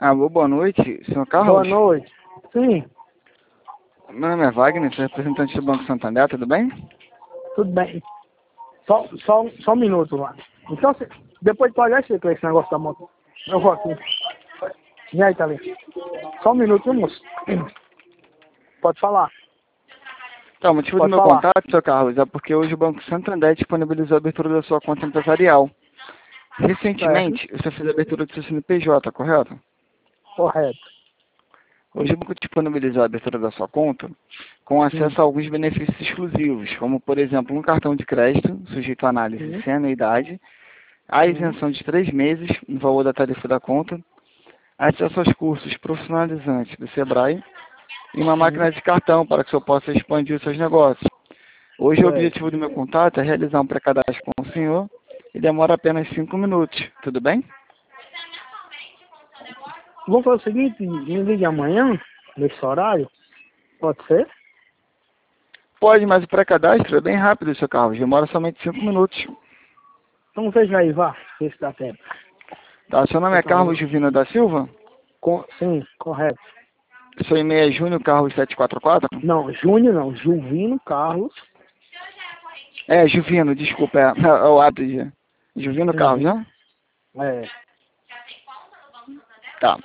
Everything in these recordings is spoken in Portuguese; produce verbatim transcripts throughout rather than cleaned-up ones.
Alô, boa noite, senhor Boa Carlos? noite. Sim, Meu nome é Wagner, sou representante do Banco Santander, tudo bem? tudo bem. Só, só, só um minuto lá. Então, cê- depois de pagar esse, esse negócio da moto. Eu vou aqui. E aí, tá ali? Só um minuto, viu, moço? Pode falar. Então, o motivo do Pode meu falar. contato, senhor Carlos, é porque hoje o Banco Santander disponibilizou a abertura da sua conta empresarial. Certo. Recentemente, você fez a abertura do seu C N P J, correto? Correto. Hoje o banco disponibilizou a abertura da sua conta com Sim. acesso a alguns benefícios exclusivos, como, por exemplo, um cartão de crédito, sujeito à análise Sim. sem anuidade, a Sim. isenção de três meses no valor da tarifa da conta, acesso aos cursos profissionalizantes do Sebrae e uma Sim. máquina de cartão para que o senhor possa expandir os seus negócios. Hoje o Certo. objetivo do meu contato é realizar um pré-cadastro com o senhor e demora apenas cinco minutos, tudo bem? Vamos fazer o seguinte, me ligue amanhã, nesse horário. Pode ser? Pode, mas o pré-cadastro é bem rápido, seu Carlos, demora somente cinco minutos. Então veja aí, vá. Vê se dá tempo. Tá, seu nome Eu é tava Carlos no- Juvino da Silva? Com... Sim, correto. Seu e-mail é júnior carlos sete quatro quatro? Não, Júnior não. Juvino Carlos. É, Juvino, desculpa, é, é o hábito de... Juvino Carlos, Uhum. né? É. Tá.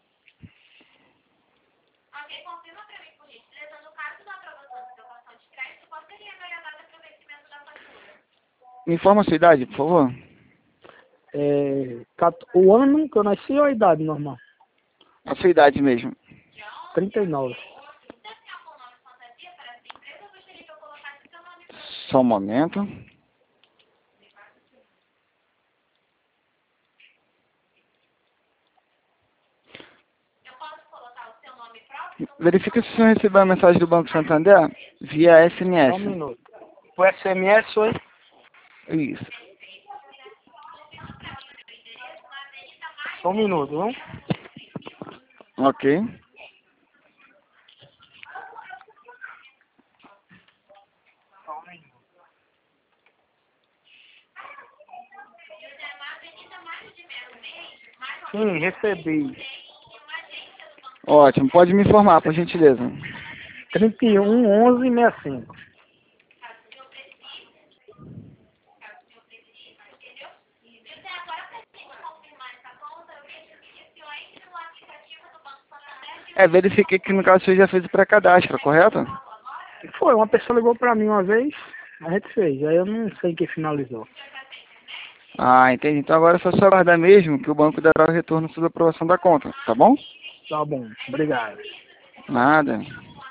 Me informa a sua idade, por favor. É, cat- o ano que eu nasci ou a idade normal? A sua idade mesmo. Trinta e nove. Só um momento. Verifica se o senhor recebeu a mensagem do Banco Santander via Só um S M S. minuto. O S M S foi? Isso. Só um minuto, viu? Ok. Sim, recebi. Ótimo. Pode me informar, por gentileza. trinta e um, onze, sessenta e cinco. É, verifiquei que no caso o senhor já fez o pré-cadastro, correto? Foi, uma pessoa ligou pra mim uma vez, a gente fez. Aí eu não sei quem finalizou. Ah, entendi. Então agora é só só aguardar mesmo que o banco dará o retorno sobre a aprovação da conta, tá bom? Tá bom, obrigado. Nada.